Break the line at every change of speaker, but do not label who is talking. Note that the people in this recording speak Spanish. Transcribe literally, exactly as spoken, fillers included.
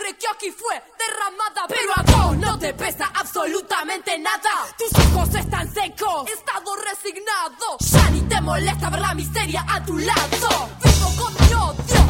sangre que aquí fue derramada, pero a vos no te pesa absolutamente nada. Tus ojos están secos, estado resignado. Ya ni te molesta ver la miseria a tu lado. Vivo con mi odio,